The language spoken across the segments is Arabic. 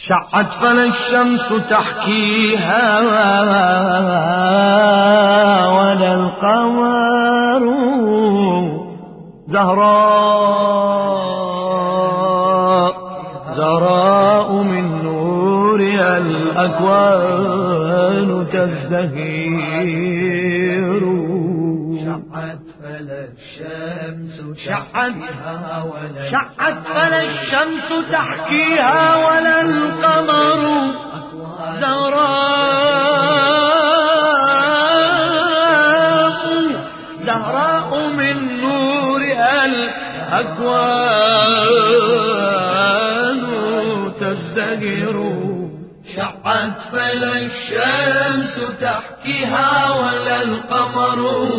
شعت فلا الشمس تحكيها ولا القمر زهراء من نورها الأكوان تزدهر. شعت فلا الشمس تحكيها ولا القمر زهراء من نورها الأكوان تزدهر. شعت فلا الشمس تحكيها ولا القمر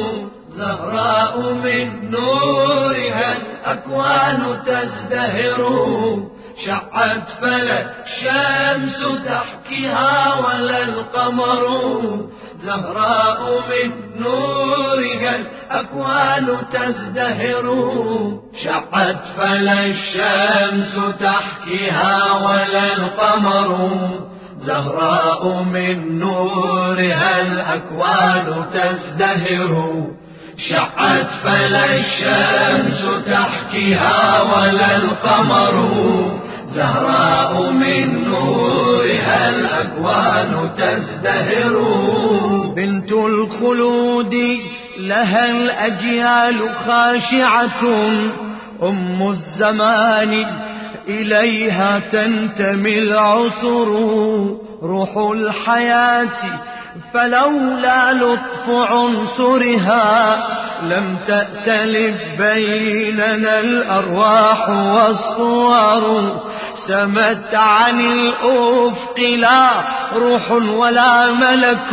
زهراء من نورها الأكوان تزدهر. شعت فلا الشمس تحكيها ولا القمر زهراء من نورها الأكوان تزدهر. شعت فلا الشمس تحكيها ولا القمر زهراء من نورها الأكوان تزدهر. شعت فلا الشمس تحكيها ولا القمر زهراء من نورها الأكوان تزدهر. بنت الخلود لها الأجيال خاشعة، أم الزمان إليها تنتمي العصر. روح الحياة فلولا لطف عنصرها لم تأتلف بيننا الأرواح والصور. سمت عن الأفق لا روح ولا ملك،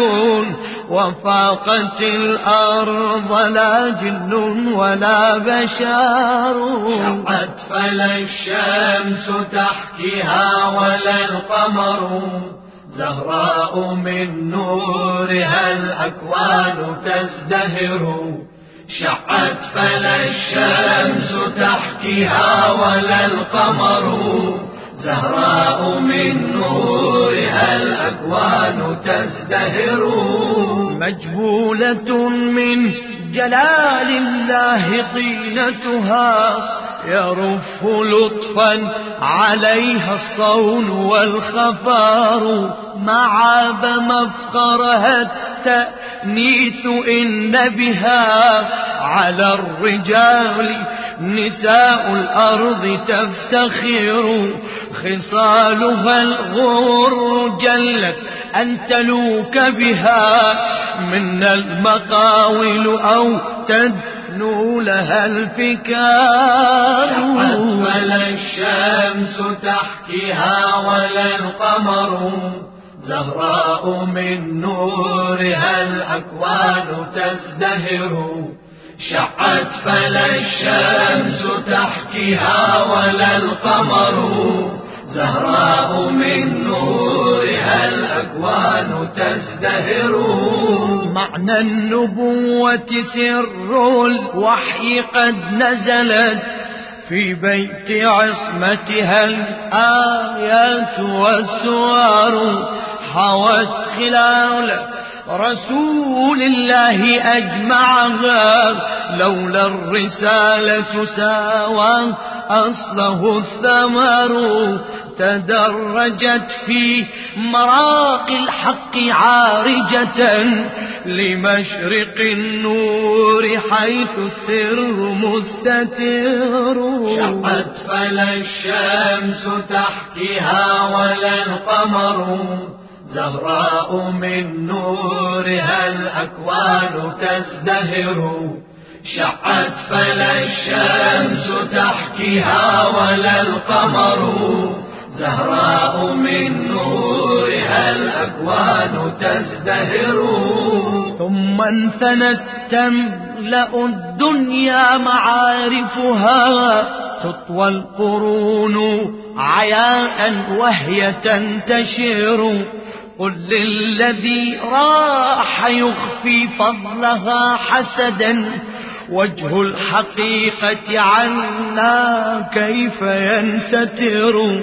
وفاقت الأرض لا جن ولا بشر. شعت فلا الشمس تحكيها ولا القمر زهراء من نورها الأكوان تزدهر. شعت فلا الشمس تحكيها ولا القمر زهراء من نورها الأكوان تزدهر. مجبولة من جلال الله طينتها، يرف لطفا عليها الصون والخفار. معاب مفخرها التأنيث إن بها على الرجال نساء الأرض تفتخر. خصالها الغر جلت أن تلوك بها من المقاول أو تدنو لها الفكار. شعت فلا الشمس تحكيها ولا القمر زهراء من نورها الأكوان تزدهر. شعت فلا الشمس تحكيها ولا القمر زهراء من نورها الأكوان تزدهر. معنى النبوة سر الوحي قد نزلت في بيت عصمتها الآيات والسور. حوت خلال رسول الله أجمعها، لولا الرسالة ساوى أصله الثمر. تدرجت في مراقي الحق عارجة لمشرق النور حيث السر مستتر. شعت فلا الشمس تحكيها ولا القمر زهراء من نورها الأكوان تزدهر. شعت فلا الشمس تحكيها ولا القمر زهراء من نورها الأكوان تزدهر. ثم انثنت تملأ الدنيا معارفها، تطوى القرون عياء وهي تنتشر. قل للذي راح يخفي فضلها حسدا، وجه الحقيقة عنا كيف ينستر.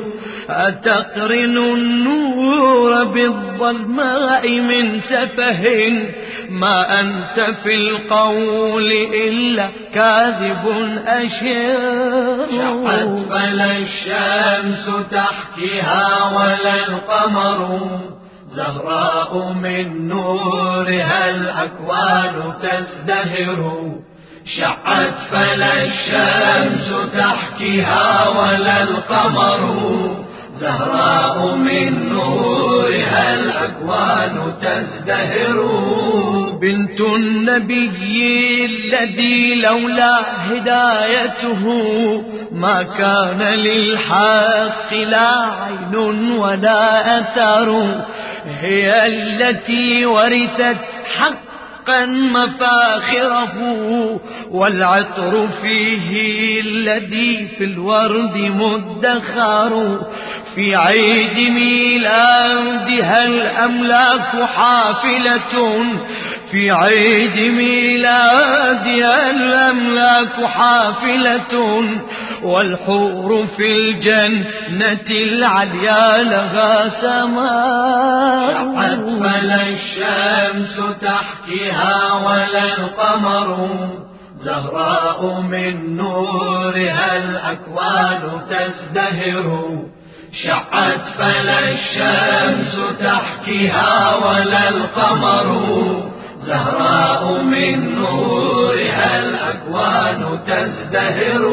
أتقرن النور بالظلماء من سفه ما أنت في القول إلا كاذب أشر شعت فلا الشمس تحتها ولا القمر زهراء من نورها الأكوان تزدهر شعت فلا الشمس تحتها ولا القمر زهراء من نورها الأكوان تزدهر بنت النبي الذي لولا هدايته ما كان للحق لا عين ولا أثر هي التي ورثت حقا مفاخره والعطر فيه الذي في الورد مدخر في عيد ميلادها الأملاك حافلة في عيد ميلادها الأملاك حافلة والحور في الجنة العليا لها سماء شعت فلا الشمس تحتها ولا القمر زهراء من نورها الأكوان تزدهر شعت فلا الشمس تحتها ولا القمر زهراء من نورها الأكوان تزدهر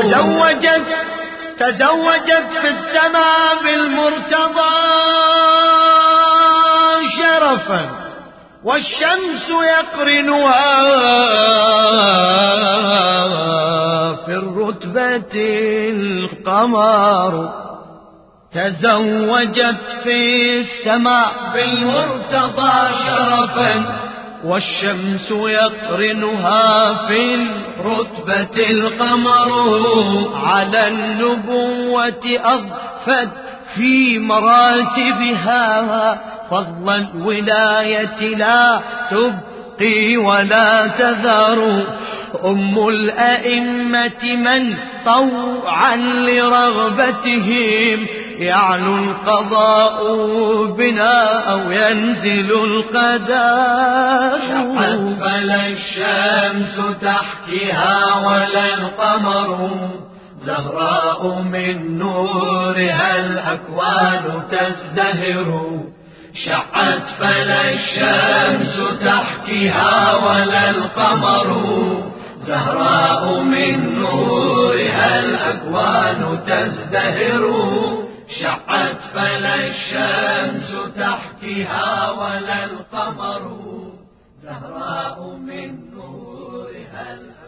تزوجت في السماء بالمرتضى شرفا والشمس يقرنها في الرتبة القمر تزوجت في السماء بالمرتضى شرفا والشمس يقرنها في الرتبة القمر على النبوة أضفت في مراتبها فضل الولاية لا تبقي ولا تذر أم الأئمة من طوعا لرغبتهم يعلو القضاء بنا أو ينزل القدر شعت فلا الشمس تحتها ولا القمر زهراء من نورها الأكوان تزدهر شعت فلا الشمس تحتها ولا القمر زهراء من نورها الأكوان تزدهر شعت فلا الشمس تحتها ولا القمر زهراء من نورها الأكوان